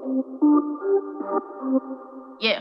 Yeah.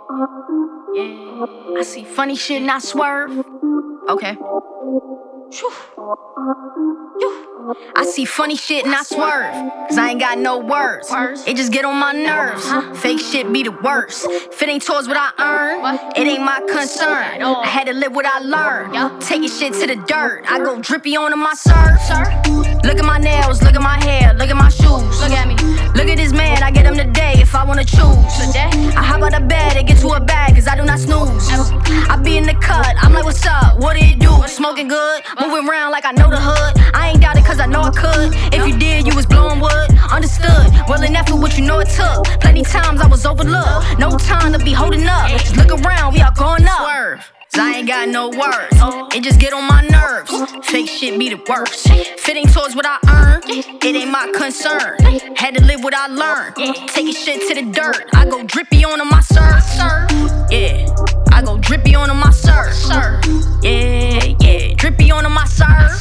Yeah. I see funny shit and I swerve. Okay. Phew. Phew. I see funny shit and I swerve, cause I ain't got no words. It just get on my nerves. Fake shit be the worst. If it ain't towards what I earn, it ain't my concern. I had to live what I learned. Taking shit to the dirt. I go drippy on my surf. Look at my nails, look at my hair, look at my shoes. Look at me. Look at this man, I get him today if I wanna choose. I hop out of bed and get to a bag, cause I do not snooze. I be in the cut, I'm like, what's up? What do you do? Smoking good, moving around like I know the hood. I ain't doubt it cause I know I could. If you did, you was blowing wood. Understood, well enough for what you know it took. Plenty times I was overlooked. No time to be holding up. Just look around, we all going up. Swerve. Cause I ain't got no words. It just get on my nerves. Fake shit be the worst. If it ain't towards what I earn, it ain't my concern. Had to live what I learned. Taking shit to the dirt. I go drippy on my surf. Yeah, I go drippy on my surf. Yeah, yeah, drippy on my surf.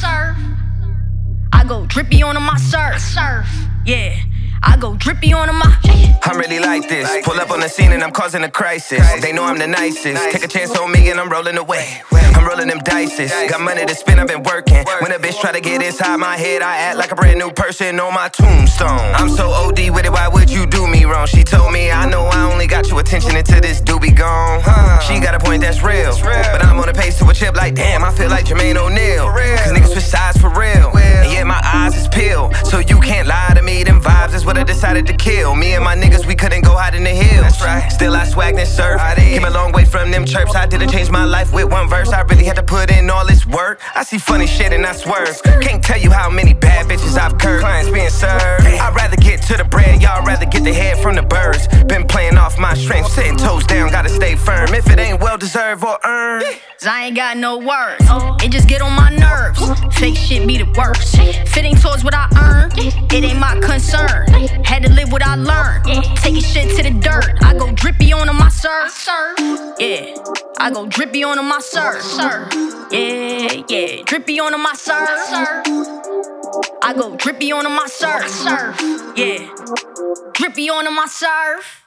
I go drippy on my surf. Yeah, I go drippy on my. I'm really like this. Pull up on the scene and I'm causing a crisis. They know I'm the nicest. Take a chance on me and I'm rolling away. I'm rolling them dices. Got money to spend, I've been working. When a bitch try to get inside my head, I act like a brand new person on my tombstone. I'm so OD with it, why would you do me wrong? She told me, I know I only got your attention until this doobie gone. She got a point that's real, but I'm on the pace to a chip like, damn, I feel like Jermaine O'Neal. Cause niggas switch sides for real, and yet my eyes is peeled. So you can't lie to me, them vibes is what I decided to kill. Me and my niggas, we couldn't go hide in the hills. Still I swag and surf. Came a long way from them chirps. I didn't change my life with one verse. I really had to put in all this work. I see funny shit and I swerve. Can't tell you how many bad bitches I've curved. Clients being served. I'd rather get to the bread, y'all rather get the head from the birds. Been playing off my strength, sitting toes down, gotta stay firm. If it ain't well deserved or earned, Cause I ain't got no words. It just get on my nerves. Fake shit be the worst. If it ain't towards what I earn, it ain't my concern. Had to live what I learned. Taking shit to the dirt. I go drippy on my surf. Yeah, I go drippy on my surf. Yeah, yeah, drippy on my surf. I go drippy on my surf. Yeah, drippy on my surf.